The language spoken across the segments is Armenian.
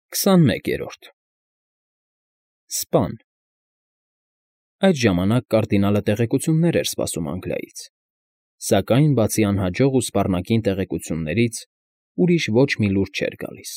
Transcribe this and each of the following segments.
21-րդ Սպան Այդ ժամանակ կարդինալը տեղեկություններ էր սպասում Անգլիայից, սակայն բացի անհաջող ու սպառնագին տեղեկություններից ուրիշ ոչ մի լուր չէր գալիս։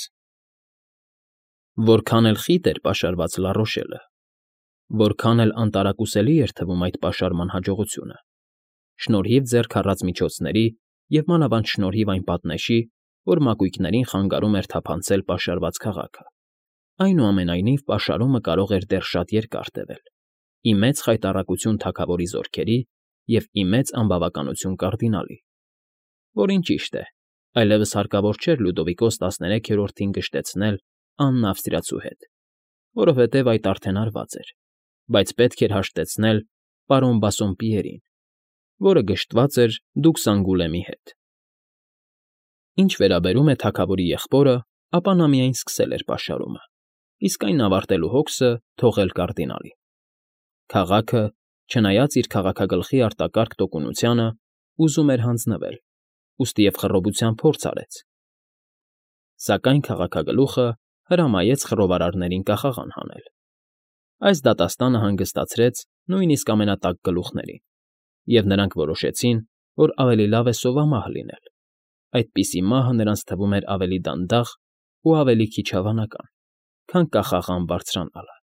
Որքան էլ խիտ էր պաշարված Լառոշելը, որքան էլ անտարակուսելի էր թվում այդ պաշարման հաջողությունը, շնորհիվ ձեռք առած միջոցների և մանավանդ շնորհիվ այն պատնեշի, որ մակույկներին խանգարում էր թափանցել պաշարված քաղաքը, այնուամենայնիվ պաշարումը կարող էր դեռ շատ երկար տևել, ի մեծ խայտառակություն թագավորի զորքերի և ի մեծ անբավականություն կարդինալի, որին ճիշտ է, այլևս հարկավոր չէր Լյուդովիկոս 13-րդին գժտեցնել Աննա Ավստրիացու հետ, որովհետև այդ արդեն արված էր, բայց պետք էր հաշտեցնել պարոն Բասսոմպիերին, որը գժտված էր դուկս Անգուլեմի հետ։ Ինչ վերաբերում է թագավորի եղբորը, ապա նա միայն սկսել էր պաշարումը, իսկ այն ավարտելու հոգսը թողել կարդինալին։ Քաղաքը, չնայած իր քաղաքագլխի արտակարգ տոկունությանը, ուզում էր հանձնվել, ուստիև խռովության փորձ արեց, սակայն քաղաքագլուխը հրամայեց խռովարարներին կախաղան հանել։ Այս դատաստանը հանգստացրեց նույնիսկ ամենատակ գլուխներին, և նրանք որոշեցին, որ ավելի լավ է սովամահ լինել, այդպիսի մահը նրանց թվում էր ավելի դանդաղ ու ավելի քիչ հավանական, քան կախաղան բարձրանալը։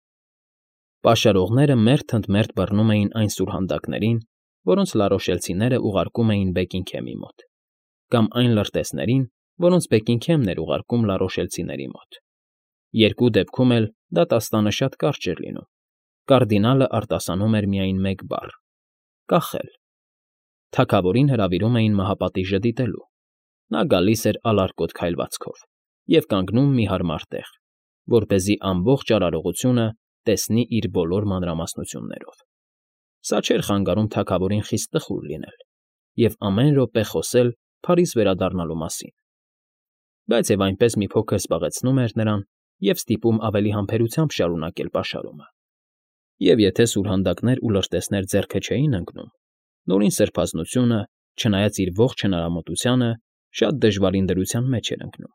Պաշարողները մերթ ընդ մերթ բռնում էին այն սուրհանդակներին, որոնց լարոշելցիները ուղարկում էին Բեքինգհեմի մոտ, կամ այն լրտեսներին, որոնց Բեքինգհեմն էր ուղարկում լարոշելցիների մոտ։ Երկու դեպքում էլ դատաստանը շատ կարճ էր լինում, կարդինալը արտասանում էր միայն մեկ բառ՝ կախել։ Թագավորին հրավիրում էին մահապատիժը դիտելու, նա գալիս էր ալարկոտ քայլվածքով և կանգնում մի հարմար տեղ, որպեսզի ամբողջ արարողությունը տեսնի իր բոլոր մանրամասնություններով։ Սա չէր խանգարում թագավորին խիստ տխուր լինել և ամեն րոպե խոսել Փարիզ վերադառնալու մասին, բայց և այնպես մի փոքր զբաղեցնում էր նրան և ստիպում ավելի համբերությամբ շարունակել պաշարումը։ Եվ եթե սուրհանդակներ ու լրտեսներ ձեռքը չէին ընկնում, Նորին սրբազնությունը, չնայած իր ողջ հնարամտությանը, շատ դժվարին դրության մեջ էր ընկնում։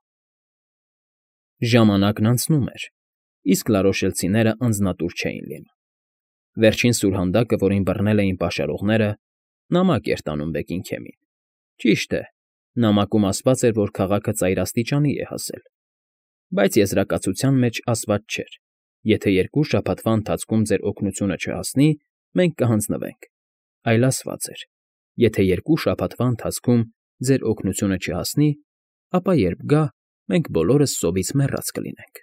Ժամանակն անցնում էր, իսկ լարոշելցիները անձնատուր չէին լինում։ Վերջին սուրհանդակը, որին բռնել էին պաշարողները, նամակ էր տանում Բեքինգհեմին։ Ճիշտ է, նամակում ասված էր, որ քաղաքը ծայր աստիճանի է հասել, բայց եզրակացության մեջ ասված չէր. եթե 2 շաբաթվա ընթացքում ձեր օգնությունը չհասնի, մենք կհանձնվենք, այլ ասված էր. եթե 2 շաբաթվա ընթացքում ձեր օգնությունը չհասնի, ապա երբ գա, մենք բոլորս սովից մեռած կլինենք։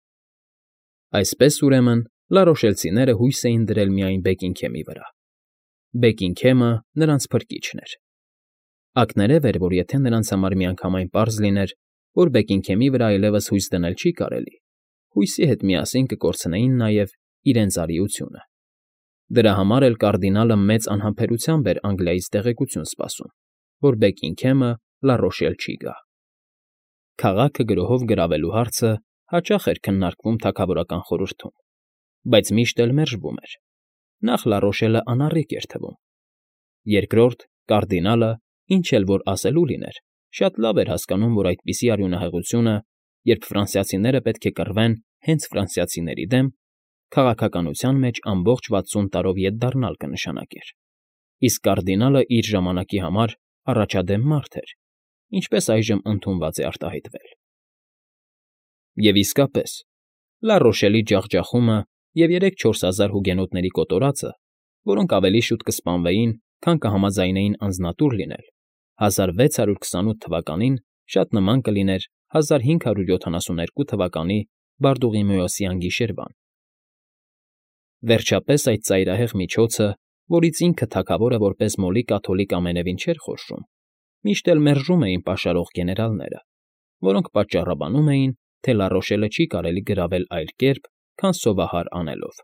Այսպես, ուրեմն, լարոշելցիները հույս էին դրել միայն Բեքինգհեմի վրա։ Բեքինգհեմը նրանց փրկիչն էր։ Ակներև էր, որ եթե նրանց համար միանգամայն պարզ լիներ, որ Բեքինգհեմի վրա այլևս հույս դնել չի կարելի, հույսի հետ միասին կկորցնեին նաև իրենց արիությունը։ Դրա համար էլ կարդինալը մեծ անհամբերությամբ էր Անգլիայից տեղեկություն սպասում, որ Բեքինգհեմը Լառոշել չի գա։ Քաղաքը գրոհով գրավելու հարցը հաճախ էր քննարկվում թագավորական խորհրդում, բայց միշտ էլ մերժվում էր։ Նախ Լառոշելը անառիկ էր թվում։ Երկրորդ, կարդինալը, ինչ էլ որ ասելու լիներ, շատ լավ էր հասկանում, որ այդպիսի արյունահեղությունը, երբ ֆրանսիացիները պետք է կռվեն հենց ֆրանսիացիների դեմ, քաղաքականության մեջ ամբողջ 60 տարով ետ դառնալ կնշանակեր։ Իսկ կարդինալը իր ժամանակի համար առաջադեմ մարդ էր, ինչպես այժմ ընդունված է արտահայտվել։ Եվ իսկապես, Լառոշելի ջախջախումը և 3-4 հազար հուգենոտների կոտորածը, որոնք ավելի շուտ կսպանվեին, քան կհամաձայնեին անձնատուր լինել, 1628 թվականին շատ նման կլիներ 1572 թվականի Բարդուղիմեոսյան գիշերվան։ Վերջապես այդ ծայրահեղ միջոցը, որից ինքը թագավորը որպես մոլի կաթոլիկ ամենևին չէր խորշում, միշտ էլ մերժում էին պաշարող գեներալները, որոնք պատճառաբանում էին, թե Լառոշելը չի կարելի գրավել այլ կերպ, քան սովահար անելով։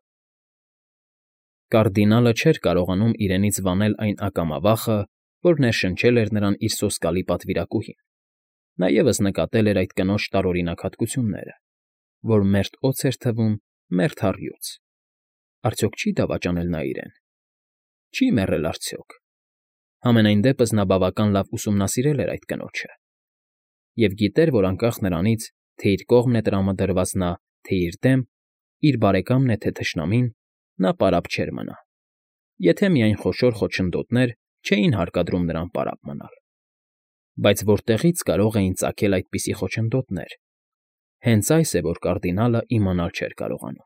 Կարդինալը չէր կարողանում իրենից վանել այն ակամավախը, որ ներշնչել էր նրան իր սոսկալի պատվիրակուհին։ Նա ևս նկատել էր այդ կնոջ տարօրինակ հատկությունները, որ մերթ օձ էր թվում, մերթ առյուծ։ Արդյոք չի դավաճանել նա իրեն։ Չի մեռել արդյոք։ Համենայն դեպս նա բավական լավ ուսումնասիրել էր այդ կնոջը և գիտեր, որ անկախ նրանից, թե իր կողմն է տրամադրված նա, թե իր դեմ, իր բարեկամն է, թե թշնամին, նա պարապ չէր մնա, եթե միայն խոշոր խոչընդոտներ չէին հարկադրում նրան պարապ մնալ։ Բայց որտեղի՞ց կարող էին ծագել այդպիսի խոչընդոտներ։ Հենց այս է, որ կարդինալը իմանալ չէր կարողանում։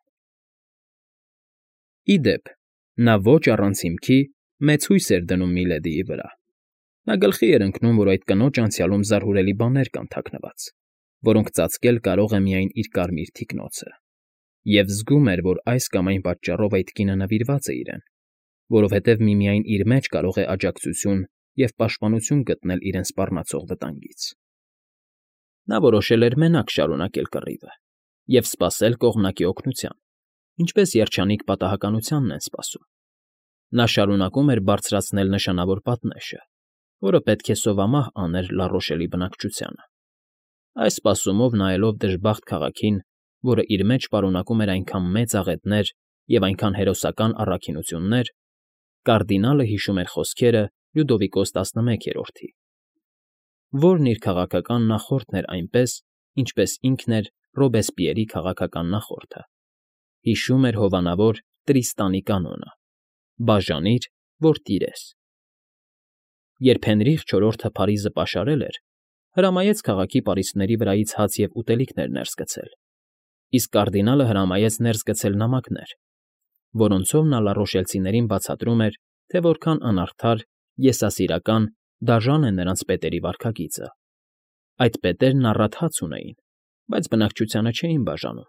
Ի դեպ, նա ոչ առանց հիմքի մեծ հույս էր դնում Միլեդիի վրա։ Նա գլխի էր ընկնում, որ այդ կնոջ անցյալում զարհուրելի բաներ կան թաքնված, որոնք ծածկել կարող է միայն իր կարմիր թիկնոցը, և զգում էր, որ այս կամ այն պատճառով այդ կինը նվիրված է իրեն, որովհետև միմիայն իր մեջ կարող է աջակցություն և պաշտպանություն գտնել իրեն սպառնացող վտանգից։ Նա որոշել էր մենակ շարունակել կռիվը և սպասել կողմնակի օգնության, ինչպես երջանիկ պատահականությանն են սպասում։ Նա շարունակում էր բարձրացնել նշանավոր պատնեշը, որը պետք է սովամահ աներ Լառոշելի բնակչությանը։ Այս սպասումով նայելով դժբախտ քաղաքին, որը իր մեջ պարունակում էր այնքան մեծ աղետներ և այնքան հերոսական առաքինություններ, կարդինալը հիշում էր խոսքերը Լյուդովիկոս 11-րդի, որն իր քաղաքական նախորդն էր այնպես, ինչպես ինքն էր Ռոբեսպիերի քաղաքական նախորդը։ Հիշում էր հովանավոր Տրիստանի կանոնը. «Բաժանիր, որ տիրես»։ Երբ Հենրիխ IV-ը Փարիզը պաշարել էր, հրամայեց քաղաքի պարիսպների վրայից հաց և ուտելիքներ ներս գցել, իսկ կարդինալը հրամայեց ներս գցել նամակներ, որոնցով նա լառոշելցիներին բացատրում էր, թե որքան անարդար, եսասիրական, դաժան է նրանց պետերի վարքագիծը։ Այդ պետերն առատ հաց ունեին, բայց բնակչությանը չէին բաժանում։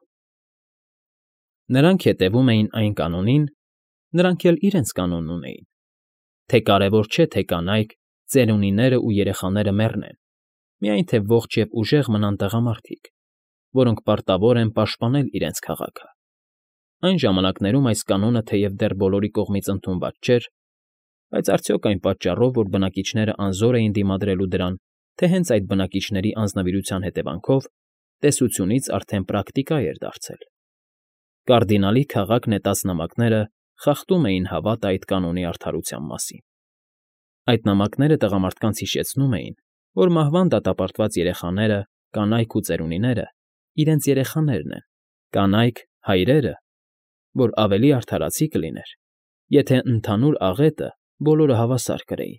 Նրանք հետևում էին այն կանոնին, նրանք էլ իրենց կանոնն ունեին, թե կարևոր չէ, թե կանայք, ծերունիներն ու երեխաները մեռնեն, միայն թե ողջ և ուժեղ մնան տղամարդիկ, որոնք պարտավոր են պաշտպանել իրենց քաղաքը։ Այն ժամանակներում այս կանոնը թեև դեռ բոլորի կողմից ընդունված չէր, բայց արդյոք այն պատճառով, որ բնակիչները անզոր էին դիմադրելու դրան, թե հենց այդ բնակիչների անձնվիրության հետևանքով, տեսությունից արդեն պրակտիկա էր դարձել։ Կարդինալի քաղաք նետած նամակները խախտում էին հավատը այդ կանոնի արդարության մասին։ Այդ նամակները տղամարդկանց հիշեցնում էին, որ մահվան դատապարտված երեխաները, կանայք ու ծերունիները իրենց երեխաներն են, կանայք՝ հայրերը, որ ավելի արդարացի կլիներ, եթե ընդհանուր աղետը բոլորը հավասար կրեին։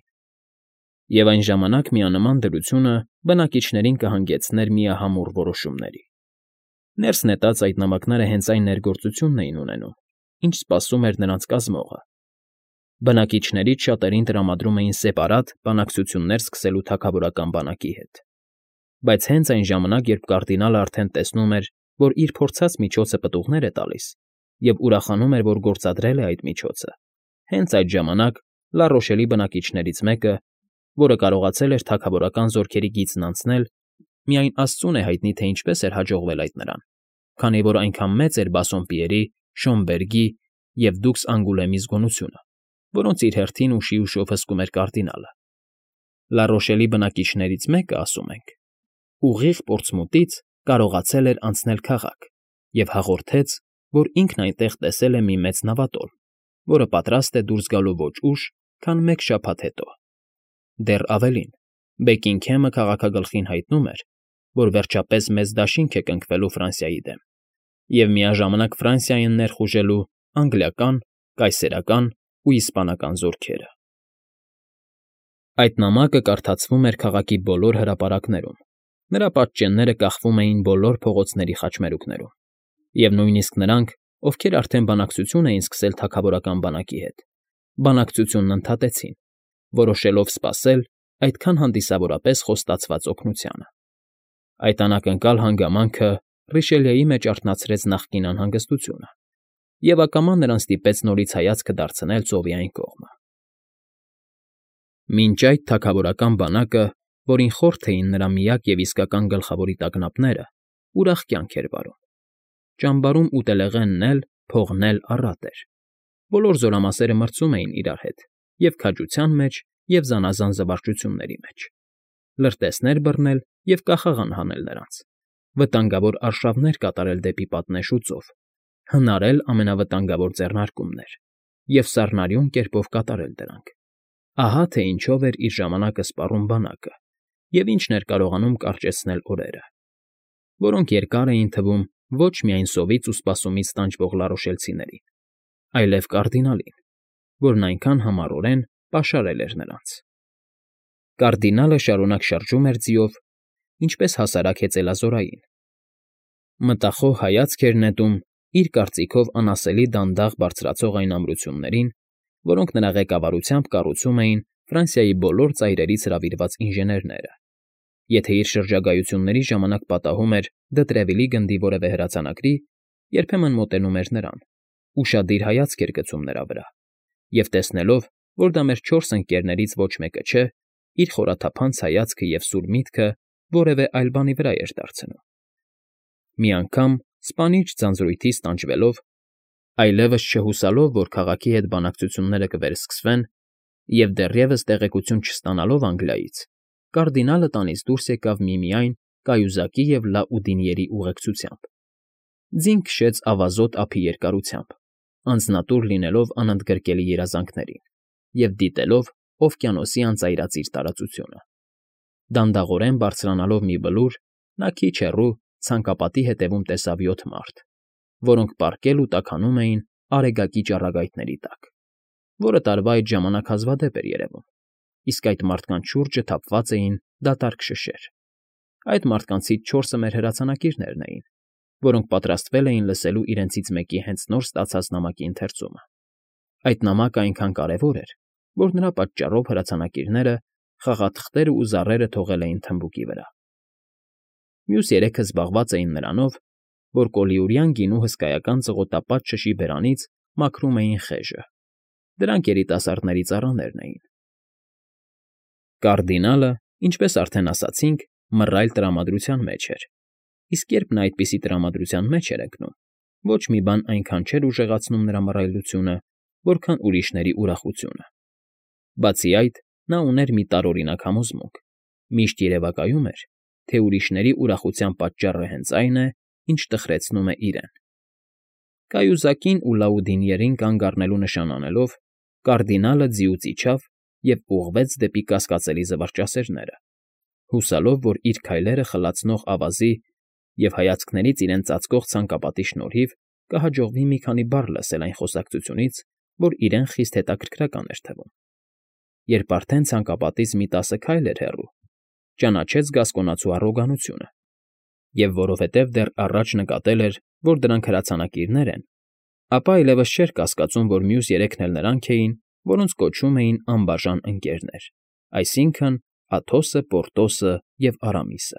Եվ այն ժամանակ միանման դրությունը բնակիչներին կհանգեցներ միահամուռ որոշումների։ Ներս նետած այդ նամակները հենց այն ներգործությունն էին ունենում, ինչ սպասում էր նրանց կազմողը։ Բնակիչներից շատերին տրամադրում էին սեպարատ բանակցություններ սկսելու թագավորական բանակի հետ։ Բայց հենց այն ժամանակ, երբ կարդինալը արդեն տեսնում էր, որ իր փորձած միջոցը պտուղներ է տալիս, և ուրախանում էր, որ գործադրել է այդ միջոցը, հենց այդ ժամանակ Լառոշելի բնակիչներից մեկը, որը կարողացել էր թագավորական զորքերի գիծն անցնել, միայն աստծուն է հայտնի, թե ինչպես էր հաջողվել այդ նրան, քանի որ այնքան մեծ էր Բասսոնպիերի, Շոմբերգի և Դուքս Անգուլեմի զգոնությունը, որոնց իր հերթին ուշիուշով հսկում էր կարդինալը։ Լառոշելի բնակիչներից մեկը, ասում ենք, ուղիղ Պորտսմութից կարողացել էր անցնել քաղաք և հաղորդեց, որ ինքն այնտեղ տեսել է մի մեծ նավատորմ, որը պատրաստ է դուրս գալու ոչ ուշ, քան մեկ շաբաթ հետո։ Դեռ ավելին, Բեքինգհեմը քաղաքագլխին հայտնում էր, որ վերջապես մեծ դաշինք է կնքվելու Ֆրանսիայի դեմ և միաժամանակ Ֆրանսիային ներխուժելու անգլիական, կայսերական ու իսպանական զորքերը։ Այդ նամակը կարդացվում էր քաղաքի բոլոր հրապարակներում, նրա պատճենները կախվում էին բոլոր փողոցների խաչմերուկներում, և նույնիսկ նրանք, ովքեր արդեն բանակցություն էին սկսել թագավորական բանակի հետ, բանակցությունն ընդհատեցին, որոշելով սպասել այդքան հանդիսավորապես խոստացված օգնությանը։ Այդ անակնկալ հանգամանքը Ռիշելիեի մեջ արթնացրեց նախկին անհանգստությունը, և ակամա նրան ստիպեց նորից հայացքը դարձնել ծովի այն կողմը։ Մինչ այդ թագավորական բանակը, որին խորթ էին նրա միակ և իսկական գլխավորի տագնապները, ուրախ կյանք էր վարում։ Ճամբարում ուտելեղենն էլ, փողն էլ առատ էր։ Բոլոր զորամասերը մրցում էին իրար հետ և՛ քաջության մեջ, և՛ զանազան զվարճությունների մեջ։ Լրտեսներ բռնել և կախաղան հանել նրանց, վտանգավոր արշավներ կատարել դեպի պատնեշ ու ծով, հնարել ամենավտանգավոր ձեռնարկումներ և սառնարյուն կերպով կատարել դրանք։ Ահա թե ինչով էր իր ժամանակը սպառում բանակը և ինչն էր կարողանում կարճեցնել օրերը։ որոնք երկար էին թվում ոչ միայն սովից ու սպասումից տանջվող լարոշելցիներին, այլև կարդինալին, որն այնքան համառորեն պաշարել էր նրանց։ Կարդինալը շարունակ շրջում էր ձիով, ինչպես հասարակ հեծելազորային։ Մտախոհ հայացք էր նետում իր կարծիքով անասելի դանդաղ բարձրացող այն ամրություններին, որոնք նրա ղեկավարությամբ կառուցում էին Ֆրանսիայի բոլոր ծայրերից հրավիրված ինժեներները։ Եթե իր շրջագայությունների ժամանակ պատահում էր Դտրևիլի գնդի որևէ հրացանակրի, երբեմն մոտենում էր նրան, ուշադիր հայացք էր գցում նրա վրա, և տեսնելով, որ դա մեր 4 ընկերներից ոչ մեկը չէ, իր խորաթափանց հայացքը և սուր միտքը որևէ այլ բանի վրա էր դարձնում։ Մի անգամ, սպանիչ ձանձրույթից տանջվելով, այլևս չհուսալով, որ քաղաքի հետ բանակցությունները կվերսկսվեն, և դեռևս տեղեկություն չստանալով Անգլիայից, կարդինալը տանից դուրս եկավ միմիայն կայուզակի և Լաուդինիերի ուղեկցությամբ։ Ձին քշեց ավազոտ ափի երկարությամբ, անձնատուր լինելով անընդգրկելի երազանքներին և դիտելով օվկիանոսի անծայրածիր տարածությունը։ Դանդաղորեն բարձրանալով մի բլուր, նա քիչ հեռու ցանկապատի հետևում տեսավ 7 մարդ, որոնք պառկել ու տաքանում էին Արեգակի ճառագայթների տակ, որը տարվա այդ ժամանակ հազվադեպ էր երևում, իսկ այդ մարդկանց շուրջը թափված էին դատարկ շշեր։ Այդ մարդկանցից 4-ը մեր հրացանակիրներն էին, որոնք պատրաստվել էին լսելու իրենցից մեկի հենց նոր ստացած նամակի ընթերցումը։ Այդ նամակը այնքան կարևոր էր, որ նրա պատճառով հրացանակիրները խաղաթղթերը ու զառերը թողել էին թմբուկի վրա։ Մյուս 3-ը զբաղված էին նրանով, որ կոլիուրյան գինու հսկայական ծղոտապատ շշի բերանից մաքրում էին խեժը։ Դրանք երիտասարդների ծառաներն էին։ Կարդինալը, ինչպես արդեն ասացինք, մռայլ տրամադրության մեջ էր, իսկ երբ նա այդպիսի տրամադրության մեջ էր ընկնում, ոչ մի բան այնքան չէր ուժեղացնում նրա մռայլությունը, որքան ուրիշների ուրախությունը։ Բացի այդ, նա ուներ մի տարօրինակ համոզմունք. միշտ երևակայում էր, թե ուրիշների ուրախության պատճառը հենց այն է, ինչ տխրեցնում է իրեն։ Կայուզակին ու Լաուդինիերին կանգ առնելու նշան անելով, կարդինալը ձիուց իջավ և ուղղվեց դեպի կասկածելի զվարճասերները, հուսալով, որ իր քայլերը խլացնող ավազի և հայացքներից իրեն ծածկող ցանկապատի շնորհիվ կհաջողվի մի քանի բառ լսել այն խոսակցությունից, որ իրեն խիստ հետաքրքրական էր թվում։ Երբ արդեն ցանկապատից մի 10 քայլ էր հեռու, ճանաչեց գասկոնացու առոգանությունը, և որովհետև դեռ առաջ նկատել էր, որ դրանք հրացանակիրներ են, ապա այլևս չէր կասկածում, որ մյուս 3-ն էլ նրանք էին, որոնց կոչում էին անբաժան ընկերներ, այսինքն՝ Աթոսը, Պորտոսը և Արամիսը։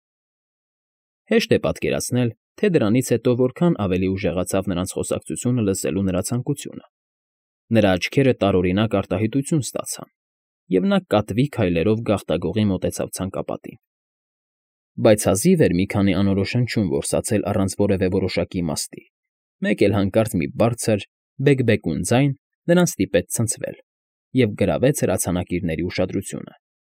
Հեշտ է պատկերացնել, թե դրանից հետո որքան ավելի ուժեղացավ նրանց խոսակցությունը լսելու նրա ցանկությունը։ Նրա աչքերը տարօրինակ արտահայտություն ստացան, և նա կատվի քայլերով գաղտագողի մոտեցավ ցանկապատին։ Բայց հազիվ էր մի քանի անորոշ հնչյուն որսացել առանց որևէ որոշակի իմաստի, մեկ էլ հանկարծ մի բարձր, բեկ֊բեկուն ձայն նրան ստիպեց ցնցվել և գրավեց հրացանակիրների ուշադրությունը։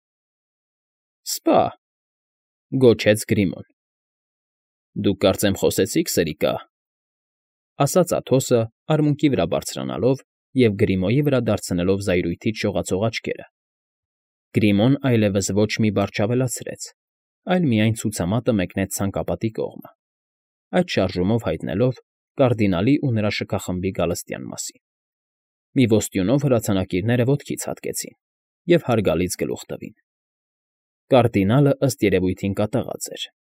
֊ Սպա,֊ գոչեց Գրիմոն։ ֊ Դուք կարծեմ խոսեցիք, սրիկա,֊ ասաց Աթոսը, արմունկի վրա բարձրանալով և Գրիմոյի վրա դարձնելով զայրույթից շողացող աչքերը։ Գրիմոն այլևս ոչ մի բառ չավելացրեց, այլ միայն ցուցամատը մեկնեց ցանկապատի կողմը, այդ շարժումով հայտնելով կարդինալի ու նրա շքախմբի գալստյան մասին։ Մի ոստյունով հրացանակիրները ոտքից հատկեցին և հարգալից գլուխ տվին։ Կարդինալը, ըստ երևույթին, կատաղած էր։ ֊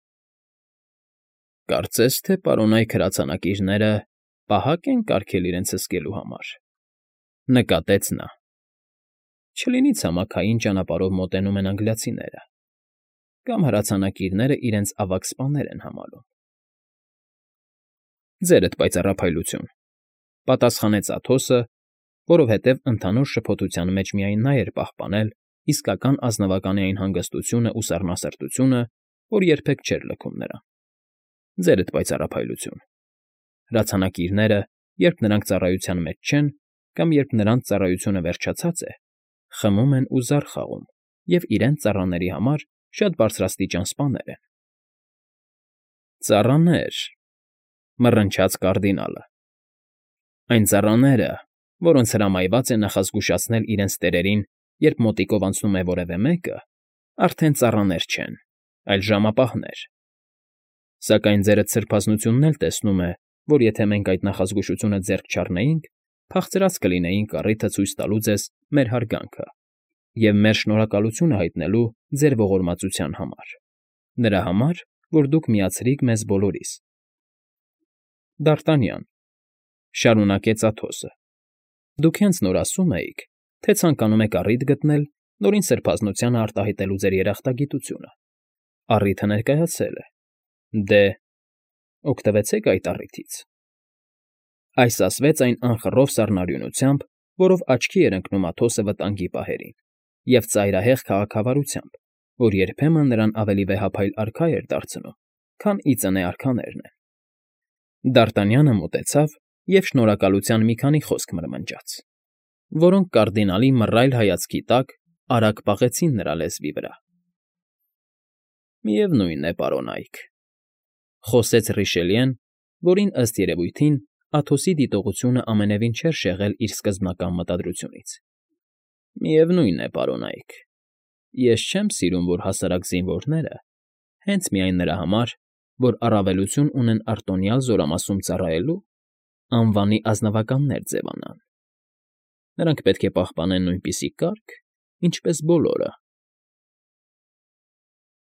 Կարծես թե պարոնայք հրացանակիրները պահակ են կարգել իրենց հսկելու համար,֊ նկատեց նա։ Չլինի ցամաքային ճանապարհով մոտենում են անգլիացիները, կամ հրացանակիրները իրենց ավագ սպաներ են համարում։ ֊ Ձերդ պայծառափայլություն,֊ պատասխանեց Աթոսը, որովհետև ընդհանուր շփոթության մեջ միայն նա էր պահպանել իսկական ազնվականի այն հանգստությունն ու սառնասրտությունը, որ երբեք չէր լքում նրան։ Ձերդ պայծառափայլություն։ Հրացանակիրները, երբ նրանք ծառայության մեջ չեն, կամ երբ նրանց ծառայությունը վերջացած է, խմում են ու զար խաղում և իրենց ծառաների համար շատ բարձրաստիճան սպաներ են։ ֊ Ծառաներ,֊ մռնչաց կարդինալը։ Այն ծառաները, որոնց հրամայված է նախազգուշացնել իրենց տերերին, երբ մոտիկով անցնում է որևէ մեկը, արդեն ծառաներ չեն, այլ ժամապահներ։ Սակայն ձերդ սրբազնությունն էլ տեսնում է, որ եթե մենք այդ նախազգուշությունը ձեռք չառնեինք, փախցրած կլինեինք առիթը ցույց տալու ձեզ մեր հարգանքը և մեր շնորհակալությունը հայտնելու ձեր ողորմածության համար, նրա համար, որ դուք միացրիք մեզ բոլորիս։ Դ'Արտանյան,֊ շարունակեց Աթոսը,֊ դուք հենց նոր ասում էիք, թե ցանկանում եք առիթ գտնել նորին սրբազնությանը արտահայտելու ձեր երախտագիտությունը։ Առիթը ներկայացել է։ Դե, օգտվեցեք այդ առիթից։ Այս ասվեց այն անխռով սառնարյունությամբ, որով աչքի էր ընկնում Աթոսը վտանգի պահերին, և ծայրահեղ քաղաքավարությամբ, որ երբեմն նրան ավելի վեհափայլ արքա էր դարձնում, քան ի ծնե արքաներն են։ Դ'Արտանյանը մոտեցավ և շնորհակալության մի քանի խոսք մրմնջաց, որոնք կարդինալի մռայլ հայացքի տակ արագ պաղեցին նրա լեզվի վրա։ Միևնույն է, պարոնայք,֊ խոսեց Ռիշելիեն, որին, ըստ երևույթին, Աթոսի դիտողությունը ամենևին չէր շեղել իր սկզբնական մտադրությունից։ Միևնույն է, պարոնայք, ես չեմ սիրում, որ հասարակ զինվորները, հենց միայն նրա համար, որ առավելություն ունեն արտոնյալ զորամասում ծառայելու, անվանի ազնվականներ ձևանան։ Նրանք պետք է պահպանեն նույնպիսի կարգ, ինչպես բոլորը,